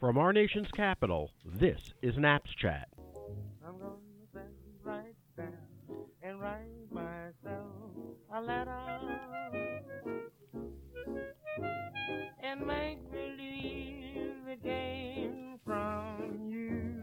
From our nation's capital, this is Naps Chat. I'm gonna sit right down and write myself a letter and make believe it came from you.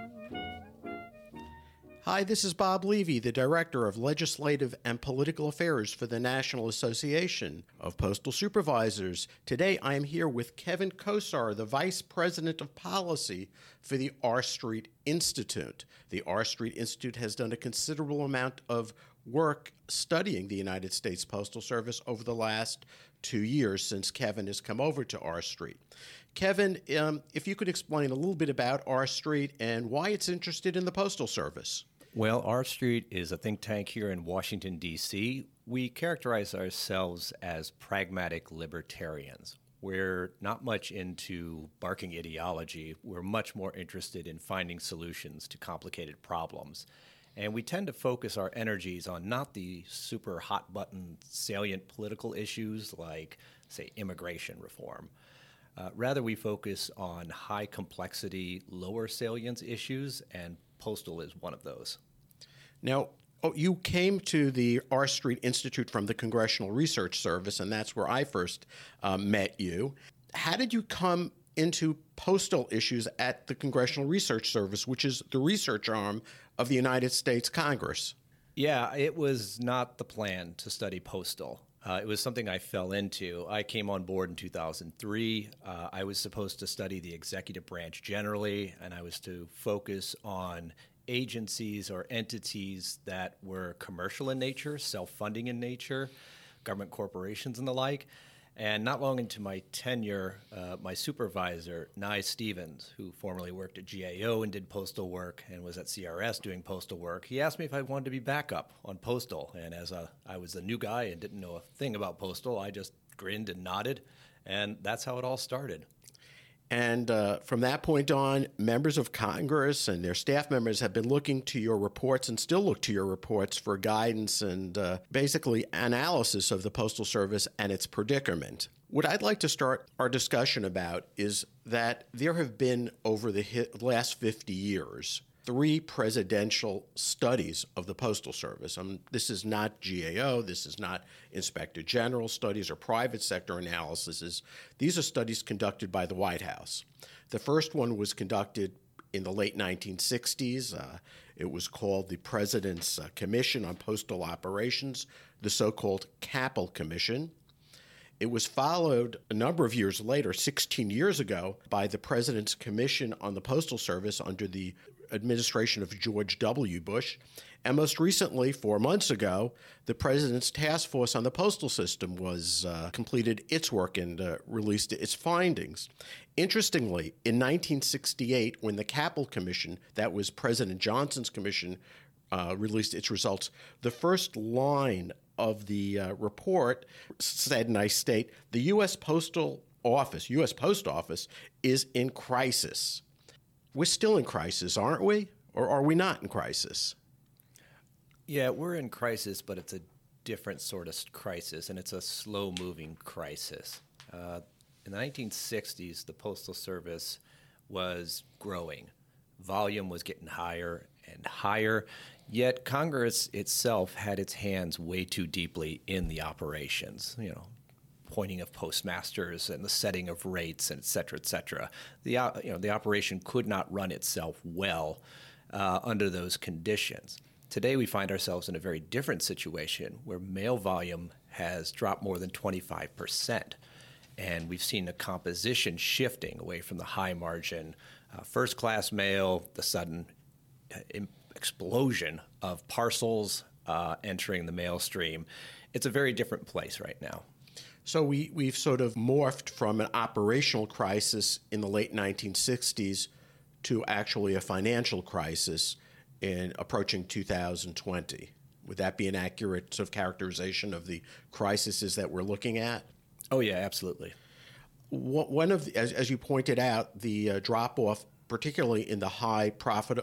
Hi, this is Bob Levy, the Director of Legislative and Political Affairs for the National Association of Postal Supervisors. Today I am here with Kevin Kosar, the Vice President of Policy for the R Street Institute. The R Street Institute has done a considerable amount of work studying the United States Postal Service over the last 2 years since Kevin has come over to R Street. Kevin, if you could explain a little bit about R Street and why it's interested in the Postal Service. Well, R Street is a think tank here in Washington, D.C. We characterize ourselves as pragmatic libertarians. We're not much into barking ideology. We're much more interested in finding solutions to complicated problems. And we tend to focus our energies on not the super hot-button, salient political issues like, say, immigration reform. Rather, we focus on high-complexity, lower salience issues, and postal is one of those. Now, you came to the R Street Institute from the Congressional Research Service, and that's where I first met you. How did you come into postal issues at the Congressional Research Service, which is the research arm of the United States Congress? Yeah, it was not the plan to study postal. It was something I fell into. I came on board in 2003. I was supposed to study the executive branch generally, and I was to focus on agencies or entities that were commercial in nature, self-funding in nature, government corporations and the like. And not long into my tenure, my supervisor, Nye Stevens, who formerly worked at GAO and did postal work and was at CRS doing postal work, he asked me if I wanted to be backup on postal. And as I was a new guy and didn't know a thing about postal, I just grinned and nodded, and that's how it all started. And from that point on, members of Congress and their staff members have been looking to your reports and still look to your reports for guidance and basically analysis of the Postal Service and its predicament. What I'd like to start our discussion about is that there have been, over the last 50 years, 3 presidential studies of the Postal Service. This is not GAO, this is not Inspector General studies or private sector analyses. These are studies conducted by the White House. The first one was conducted in the late 1960s. It was called the President's Commission on Postal Operations, the so-called Capel Commission. It was followed a number of years later, 16 years ago, by the President's Commission on the Postal Service under the administration of George W. Bush. And most recently, 4 months ago, the President's Task Force on the Postal System was completed its work and released its findings. Interestingly, in 1968, when the Capel Commission, that was President Johnson's commission, released its results, the first line of the report said, and I state, the U.S. Post Office, is in crisis. We're still in crisis, aren't we? Or are we not in crisis? Yeah, we're in crisis, but it's a different sort of crisis, and it's a slow-moving crisis. In the 1960s, the Postal Service was growing. Volume was getting higher and higher, yet Congress itself had its hands way too deeply in the operations, appointing of postmasters and the setting of rates, and et cetera, et cetera. The operation could not run itself well under those conditions. Today, we find ourselves in a very different situation where mail volume has dropped more than 25%. And we've seen the composition shifting away from the high margin first-class mail, the sudden explosion of parcels entering the mail stream. It's a very different place right now. So we've sort of morphed from an operational crisis in the late 1960s to actually a financial crisis in approaching 2020. Would that be an accurate sort of characterization of the crises that we're looking at? Oh, yeah, absolutely. One of, as you pointed out, the drop-off, particularly in the highly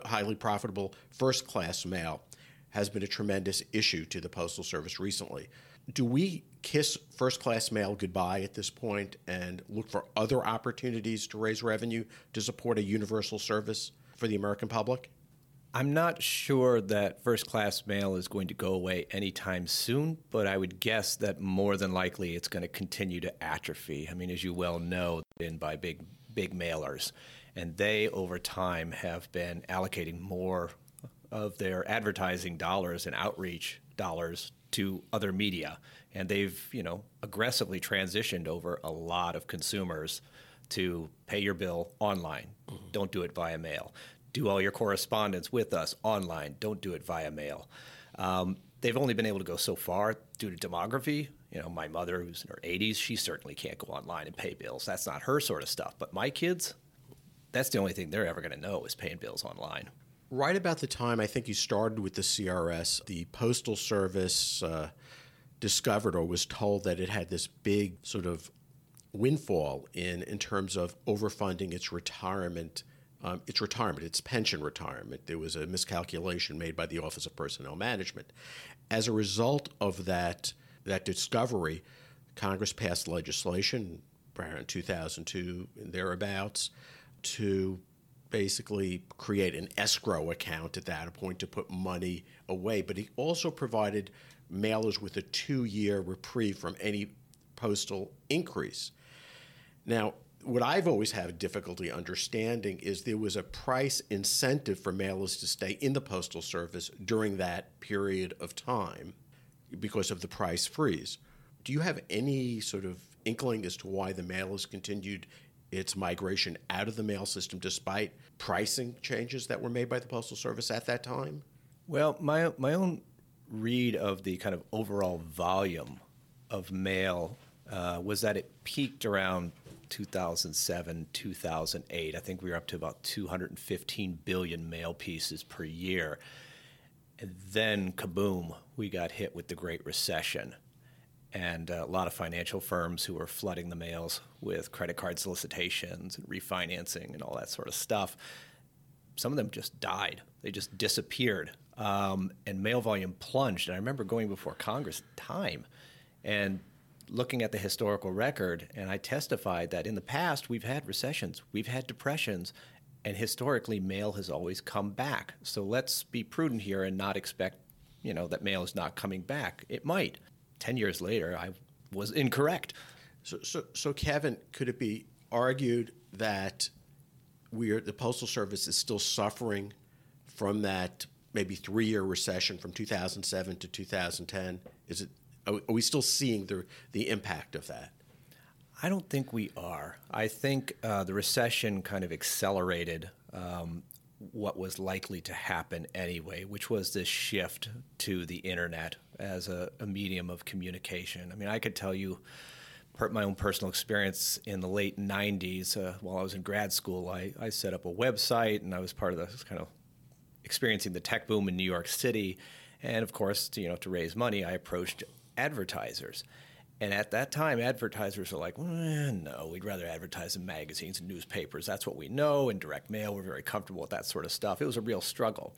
profitable first-class mail, has been a tremendous issue to the Postal Service recently. Do we kiss first-class mail goodbye at this point and look for other opportunities to raise revenue to support a universal service for the American public? I'm not sure that first-class mail is going to go away anytime soon, but I would guess that more than likely it's going to continue to atrophy. I mean, as you well know, been by big mailers, and they, over time, have been allocating more of their advertising dollars and outreach dollars to other media. And they've, aggressively transitioned over a lot of consumers to pay your bill online. Don't do it via mail. Do all your correspondence with us online. Don't do it via mail. They've only been able to go so far due to demography. My mother, who's in her 80s, she certainly can't go online and pay bills. That's not her sort of stuff. But my kids, that's the only thing they're ever going to know is paying bills online. Right about the time I think you started with the CRS, the Postal Service discovered or was told that it had this big sort of windfall in terms of overfunding its pension retirement. There was a miscalculation made by the Office of Personnel Management. As a result of that discovery, Congress passed legislation around 2002 and thereabouts to basically create an escrow account at that point to put money away. But he also provided mailers with a 2-year reprieve from any postal increase. Now, what I've always had difficulty understanding is there was a price incentive for mailers to stay in the Postal Service during that period of time because of the price freeze. Do you have any sort of inkling as to why the mailers continued its migration out of the mail system despite pricing changes that were made by the Postal Service at that time? Well, my own read of the kind of overall volume of mail was that it peaked around 2007, 2008. I think we were up to about 215 billion mail pieces per year. And then, kaboom, we got hit with the Great Recession. And a lot of financial firms who were flooding the mails with credit card solicitations and refinancing and all that sort of stuff, some of them just died. They just disappeared. And mail volume plunged. And I remember going before Congress at the time and looking at the historical record, and I testified that in the past we've had recessions, we've had depressions, and historically mail has always come back. So let's be prudent here and not expect, that mail is not coming back. It might. 10 years later, I was incorrect. So Kevin, could it be argued that the Postal Service is still suffering from that maybe 3-year recession from 2007 to 2010? Are we still seeing the impact of that? I don't think we are. I think the recession kind of accelerated what was likely to happen anyway, which was this shift to the internet as a medium of communication. I mean, I could tell you my own personal experience in the late 90s. While I was in grad school, I set up a website, and I was part of the kind of experiencing the tech boom in New York City. And of course, to raise money, I approached advertisers. And at that time, advertisers were like, no, we'd rather advertise in magazines and newspapers. That's what we know. And direct mail, we're very comfortable with that sort of stuff. It was a real struggle.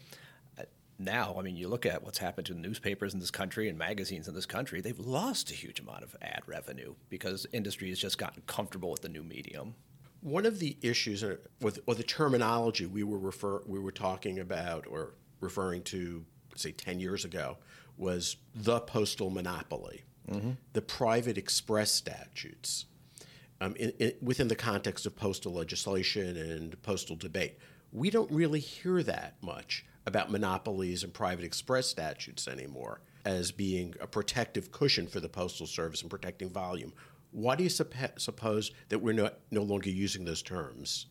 Now, I mean, you look at what's happened to the newspapers in this country and magazines in this country, they've lost a huge amount of ad revenue because industry has just gotten comfortable with the new medium. One of the issues with the terminology we were talking about or referring to, say, 10 years ago, was the postal monopoly. Mm-hmm. The private express statutes within the context of postal legislation and postal debate. We don't really hear that much about monopolies and private express statutes anymore as being a protective cushion for the Postal Service and protecting volume. Why do you suppose that we're no longer using those terms?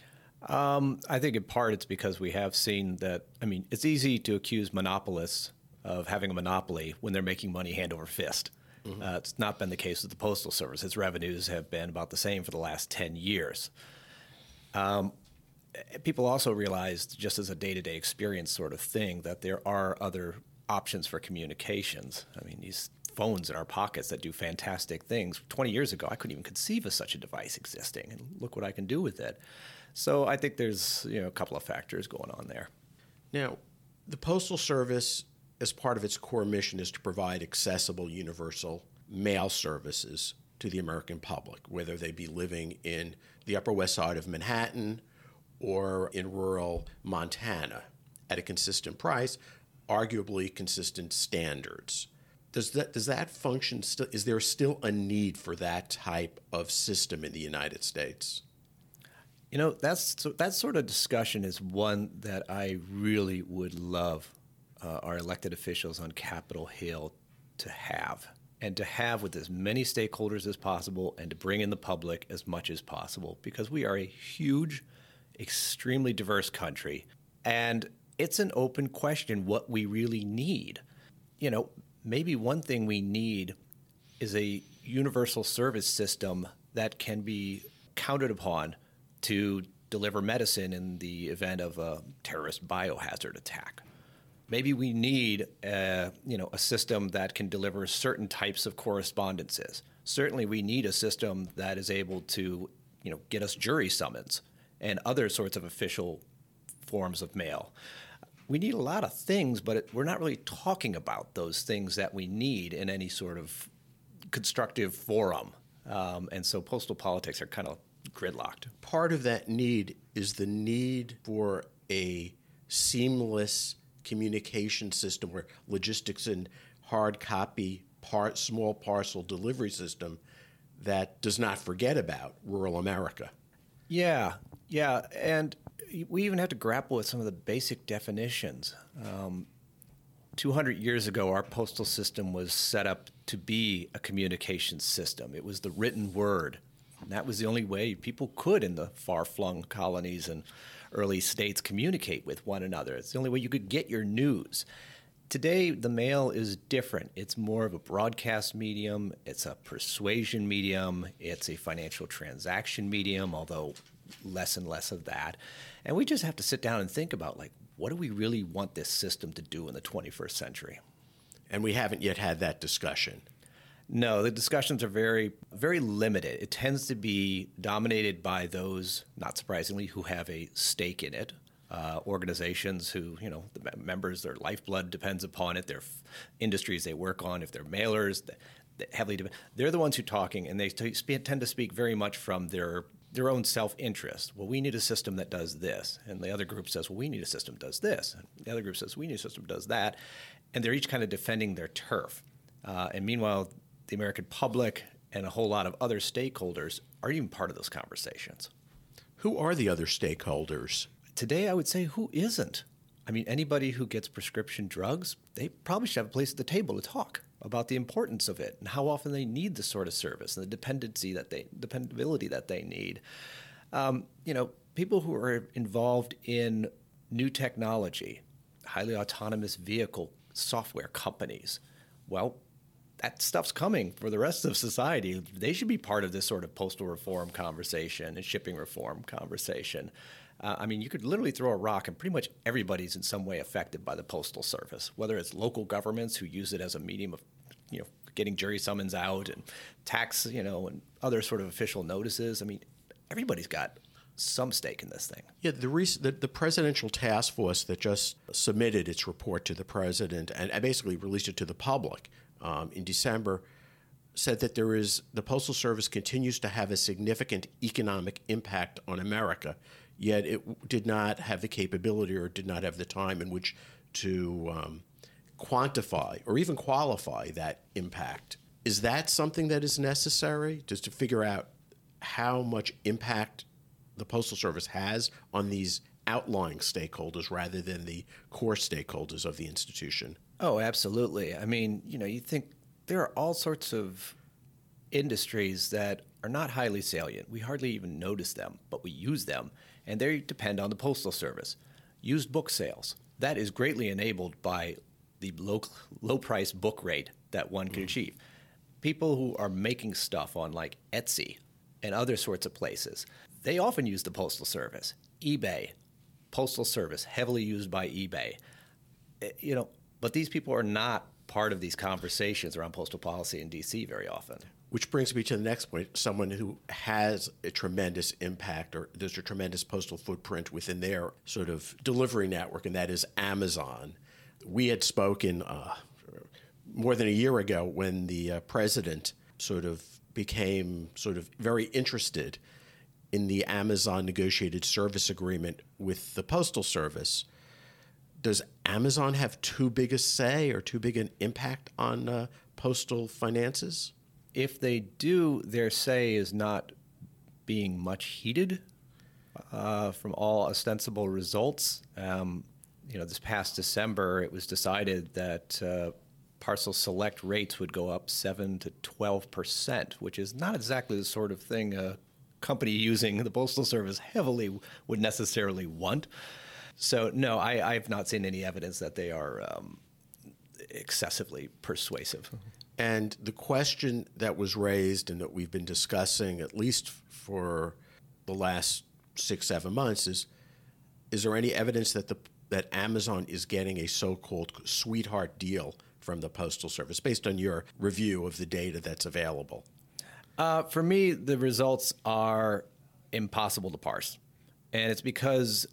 I think in part it's because we have seen that, it's easy to accuse monopolists of having a monopoly when they're making money hand over fist. Mm-hmm. It's not been the case with the Postal Service. Its revenues have been about the same for the last 10 years. People also realized, just as a day-to-day experience sort of thing, that there are other options for communications. These phones in our pockets that do fantastic things. 20 years ago, I couldn't even conceive of such a device existing, and look what I can do with it. So I think there's a couple of factors going on there. Now, the Postal Service as part of its core mission, is to provide accessible, universal mail services to the American public, whether they be living in the Upper West Side of Manhattan or in rural Montana, at a consistent price, arguably consistent standards. Does that function still? Is there still a need for that type of system in the United States? You know, that sort of discussion is one that I really would love our elected officials on Capitol Hill to have, and to have with as many stakeholders as possible, and to bring in the public as much as possible, because we are a huge, extremely diverse country, and it's an open question what we really need. You know, maybe one thing we need is a universal service system that can be counted upon to deliver medicine in the event of a terrorist biohazard attack. Maybe we need a system that can deliver certain types of correspondences. Certainly we need a system that is able to, get us jury summons and other sorts of official forms of mail. We need a lot of things, but we're not really talking about those things that we need in any sort of constructive forum. And so postal politics are kind of gridlocked. Part of that need is the need for a seamless communication system where logistics and hard copy small parcel delivery system that does not forget about rural America. Yeah. And we even have to grapple with some of the basic definitions. 200 years ago, our postal system was set up to be a communication system. It was the written word. And that was the only way people could, in the far-flung colonies and early states, communicate with one another. It's the only way you could get your news. Today, the mail is different. It's more of a broadcast medium. It's a persuasion medium. It's a financial transaction medium, although less and less of that. And we just have to sit down and think about, what do we really want this system to do in the 21st century? And we haven't yet had that discussion. No, the discussions are very, very limited. It tends to be dominated by those, not surprisingly, who have a stake in it. Organizations who, the members, their lifeblood depends upon it, their industries they work on, if they're mailers, they're the ones who are talking, and they tend to speak very much from their own self-interest. Well, we need a system that does this. And the other group says, well, we need a system that does this. And the other group says, we need a system that does that. And they're each kind of defending their turf. And meanwhile, the American public and a whole lot of other stakeholders aren't even part of those conversations. Who are the other stakeholders? Today, I would say, who isn't? I mean, anybody who gets prescription drugs, they probably should have a place at the table to talk about the importance of it and how often they need this sort of service and the dependability that they need. People who are involved in new technology, highly autonomous vehicle software companies, well, that stuff's coming for the rest of society. They should be part of this sort of postal reform conversation and shipping reform conversation. You could literally throw a rock and pretty much everybody's in some way affected by the Postal Service, whether it's local governments who use it as a medium of, getting jury summons out and tax, and other sort of official notices. Everybody's got some stake in this thing. Yeah, the presidential task force that just submitted its report to the president and basically released it to the public in December said that the Postal Service continues to have a significant economic impact on America, yet it did not have the capability or did not have the time in which to quantify or even qualify that impact. Is that something that is necessary, just to figure out how much impact the Postal Service has on these outlying stakeholders rather than the core stakeholders of the institution? Oh, absolutely. You think there are all sorts of industries that are not highly salient. We hardly even notice them, but we use them, and they depend on the Postal Service. Used book sales. That is greatly enabled by the low price book rate that one can achieve. People who are making stuff on Etsy and other sorts of places, they often use the Postal Service. eBay, Postal Service, heavily used by eBay. But these people are not part of these conversations around postal policy in D.C. very often. Which brings me to the next point, someone who has a tremendous impact or there's a tremendous postal footprint within their sort of delivery network, and that is Amazon. we had spoken more than a year ago when the president sort of became sort of very interested in the Amazon negotiated service agreement with the Postal Service. Does Amazon have too big a say or too big an impact on postal finances? If they do, their say is not being much heeded from all ostensible results. This past December, it was decided that parcel select rates would go up 7 to 12%, which is not exactly the sort of thing a company using the Postal Service heavily would necessarily want. So, no, I've not seen any evidence that they are excessively persuasive. And the question that was raised and that we've been discussing, at least for the last 6-7 months, is there any evidence that that Amazon is getting a so-called sweetheart deal from the Postal Service, based on your review of the data that's available? For me, the results are impossible to parse. And it's because,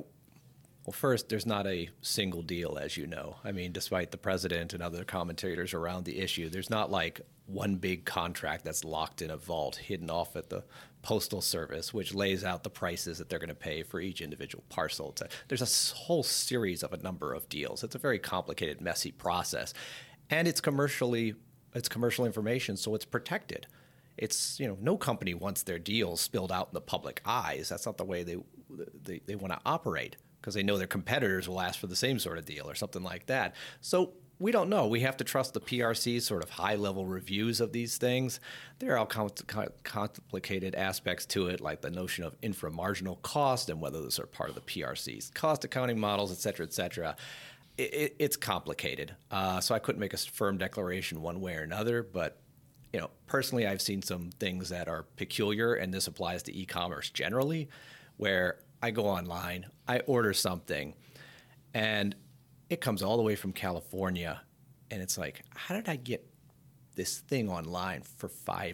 first, there's not a single deal, as you know. I mean, despite the president and other commentators around the issue, there's not like one big contract that's locked in a vault, hidden off at the Postal Service, which lays out the prices that they're going to pay for each individual parcel. There's a whole series of a number of deals. It's a very complicated, messy process. And it's commercial information, so it's protected. It's, no company wants their deals spilled out in the public eyes. That's not the way they want to operate, because they know their competitors will ask for the same sort of deal or something like that. So we don't know. We have to trust the PRC's sort of high-level reviews of these things. There are all complicated aspects to it, like the notion of inframarginal cost and whether those are part of the PRC's cost accounting models, et cetera, et cetera. It's complicated. So I couldn't make a firm declaration one way or another, but personally, I've seen some things that are peculiar, and this applies to e-commerce generally, where I go online, I order something, and it comes all the way from California, and it's like, how did I get this thing online for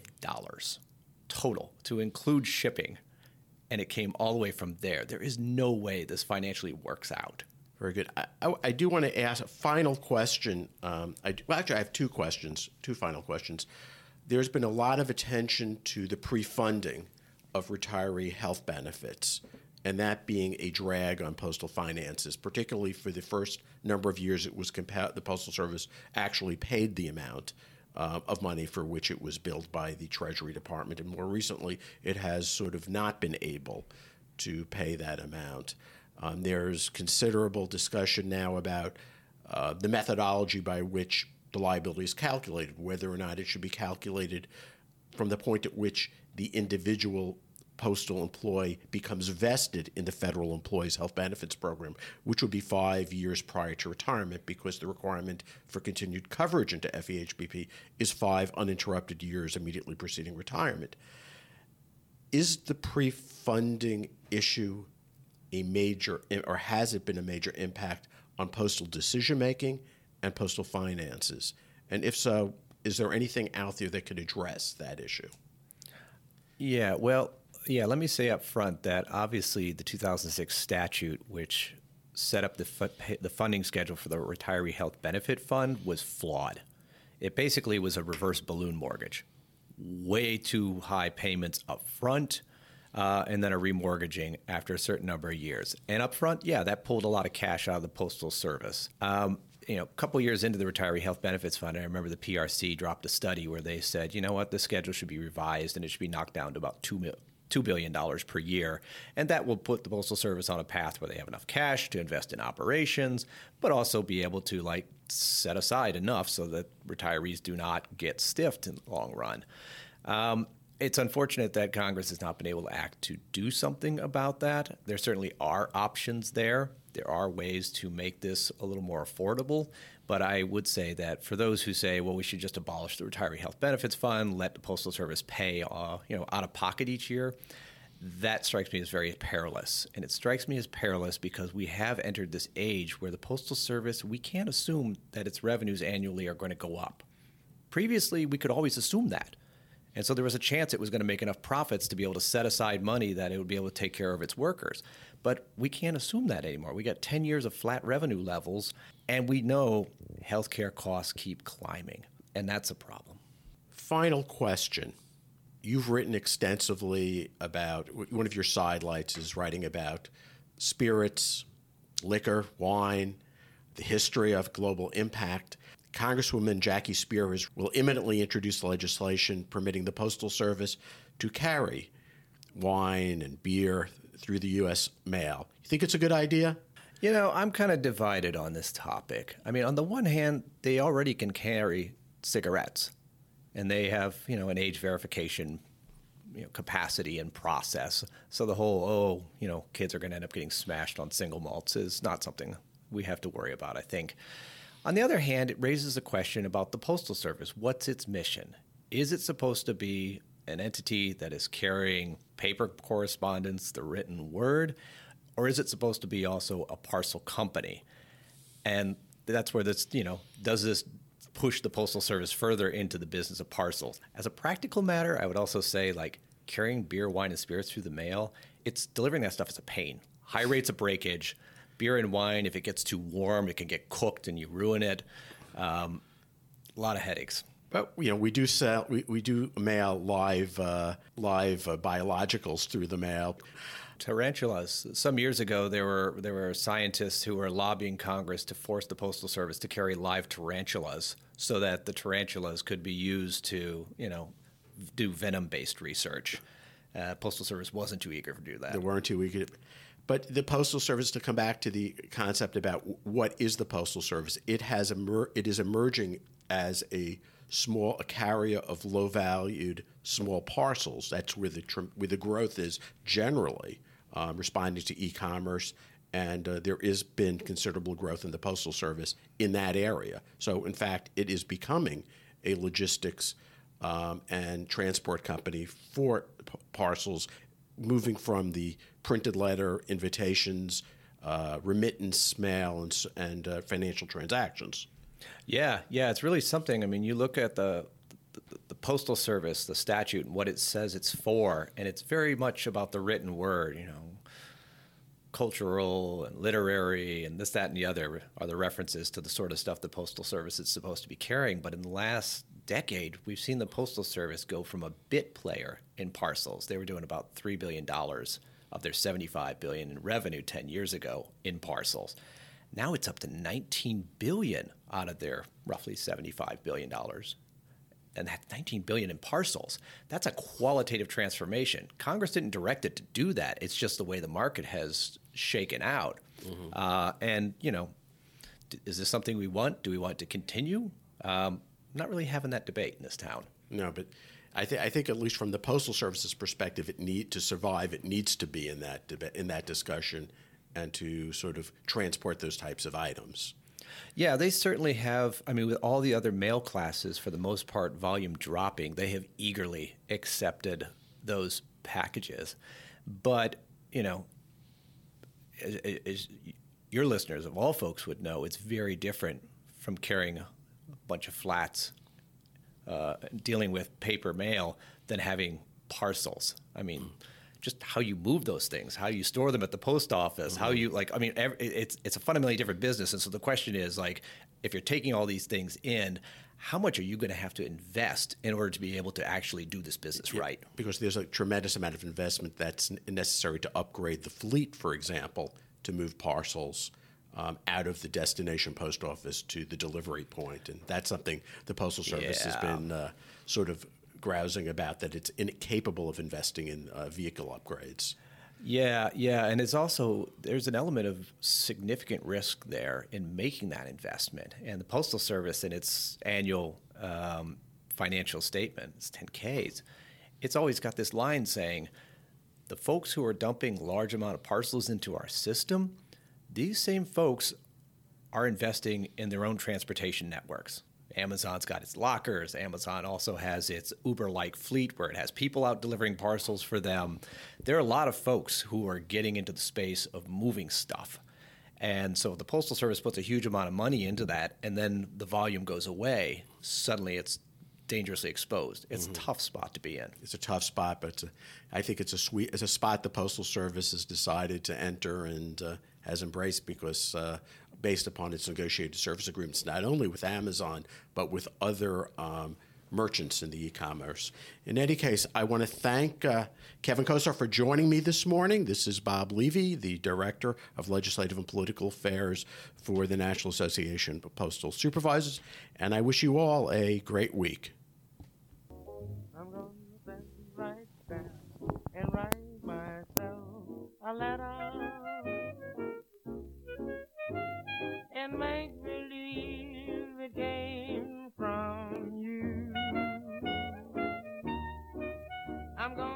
$5 total to include shipping? And it came all the way from there. There is no way this financially works out. Very good. I do want to ask a final question. Actually, I have two final questions. There's been a lot of attention to the pre-funding of retiree health benefits, and that being a drag on postal finances, particularly for the first number of years it was the Postal Service actually paid the amount of money for which it was billed by the Treasury Department, and more recently it has sort of not been able to pay that amount. There's considerable discussion now about the methodology by which the liability is calculated, whether or not it should be calculated from the point at which the individual postal employee becomes vested in the federal employees health benefits program, which would be 5 years prior to retirement, because the requirement for continued coverage into FEHBP is 5 uninterrupted years immediately preceding retirement. Is the pre-funding issue a major, or has it been a major impact on postal decision-making and postal finances? And if so, is there anything out there that could address that issue? Let me say up front that obviously the 2006 statute, which set up the funding schedule for the Retiree Health Benefit Fund, was flawed. It basically was a reverse balloon mortgage. Way too high payments up front, and then a remortgaging after a certain number of years. And up front, that pulled a lot of cash out of the Postal Service. A couple years into the Retiree Health Benefits Fund, I remember the PRC dropped a study where they said, the schedule should be revised and it should be knocked down to about $2 billion per year. And that will put the Postal Service on a path where they have enough cash to invest in operations, but also be able to set aside enough so that retirees do not get stiffed in the long run. It's unfortunate that Congress has not been able to act to do something about that. There certainly are options there. There are ways to make this a little more affordable. But I would say that for those who say, well, we should just abolish the Retiree Health Benefits Fund, let the Postal Service pay out of pocket each year, that strikes me as very perilous. And it strikes me as perilous because we have entered this age where the Postal Service, we can't assume that its revenues annually are going to go up. Previously, we could always assume that. And so there was a chance it was going to make enough profits to be able to set aside money that it would be able to take care of its workers. But we can't assume that anymore. We got 10 years of flat revenue levels, and we know healthcare costs keep climbing, and that's a problem. Final question. You've written extensively about, one of your sidelights is writing about spirits, liquor, wine, the history of global impact. Congresswoman Jackie Speier will imminently introduce legislation permitting the Postal Service to carry wine and beer through the U.S. mail. You think it's a good idea? You know, I'm kind of divided on this topic. I mean, on the one hand, they already can carry cigarettes, and they have, an age verification, capacity and process. So the whole, kids are going to end up getting smashed on single malts is not something we have to worry about, I think. On the other hand, it raises a question about the Postal Service. What's its mission? Is it supposed to be an entity that is carrying paper correspondence, the written word, or is it supposed to be also a parcel company? And that's where this, does this push the Postal Service further into the business of parcels? As a practical matter, I would also say, carrying beer, wine, and spirits through the mail, it's delivering that stuff is a pain. High rates of breakage. Beer and wine, if it gets too warm, it can get cooked and you ruin it. A lot of headaches. But we do sell, we do mail live biologicals through the mail. Tarantulas. Some years ago, there were scientists who were lobbying Congress to force the Postal Service to carry live tarantulas so that the tarantulas could be used to, do venom-based research. Postal Service wasn't too eager to do that. They weren't too eager. But the Postal Service, to come back to the concept about what is the Postal Service, it is emerging as a carrier of low-valued small parcels. That's where the growth is generally, responding to e-commerce, and there has been considerable growth in the Postal Service in that area. So, in fact, it is becoming a logistics and transport company for parcels, moving from the printed letter, invitations, remittance mail, and financial transactions. Yeah, it's really something. I mean, you look at the Postal Service, the statute, and what it says it's for, and it's very much about the written word, cultural and literary and this, that, and the other are the references to the sort of stuff the Postal Service is supposed to be carrying. But in the last decade, we've seen the Postal Service go from a bit player in parcels. They were doing about $3 billion of their $75 billion in revenue 10 years ago in parcels. Now it's up to $19 billion out of their roughly $75 billion. And that $19 billion in parcels, that's a qualitative transformation. Congress didn't direct it to do that. It's just the way the market has shaken out. Mm-hmm. Is this something we want? Do we want it to continue? Not really having that debate in this town. No, but I think at least from the Postal Service's perspective, to survive, it needs to be in that discussion and to sort of transport those types of items. Yeah, they certainly have. I mean, with all the other mail classes, for the most part, volume dropping, they have eagerly accepted those packages. But, as your listeners of all folks would know, it's very different from carrying a bunch of flats, dealing with paper mail, than having parcels. I mean, just how you move those things, how you store them at the post office, mm-hmm. how you it's a fundamentally different business. And so the question is, if you're taking all these things in, how much are you going to have to invest in order to be able to actually do this business right? Because there's a tremendous amount of investment that's necessary to upgrade the fleet, for example, to move parcels out of the destination post office to the delivery point. And that's something the Postal Service has been sort of grousing about, that it's incapable of investing in vehicle upgrades. Yeah, and it's also, there's an element of significant risk there in making that investment. And the Postal Service, in its annual financial statement, its 10Ks, it's always got this line saying, the folks who are dumping large amount of parcels into our system, these same folks are investing in their own transportation networks. Amazon's got its lockers. Amazon also has its Uber-like fleet where it has people out delivering parcels for them. There are a lot of folks who are getting into the space of moving stuff. And so the Postal Service puts a huge amount of money into that, and then the volume goes away. Suddenly it's dangerously exposed. It's a tough spot to be in. It's a tough spot, but I think it's a spot the Postal Service has decided to enter and has embraced because based upon its negotiated service agreements, not only with Amazon, but with other merchants in the e-commerce. In any case, I want to thank Kevin Kosar for joining me this morning. This is Bob Levy, the Director of Legislative and Political Affairs for the National Association of Postal Supervisors, and I wish you all a great week. I'm gonna sit right down and write myself a letter and make believe it came from you. I'm gonna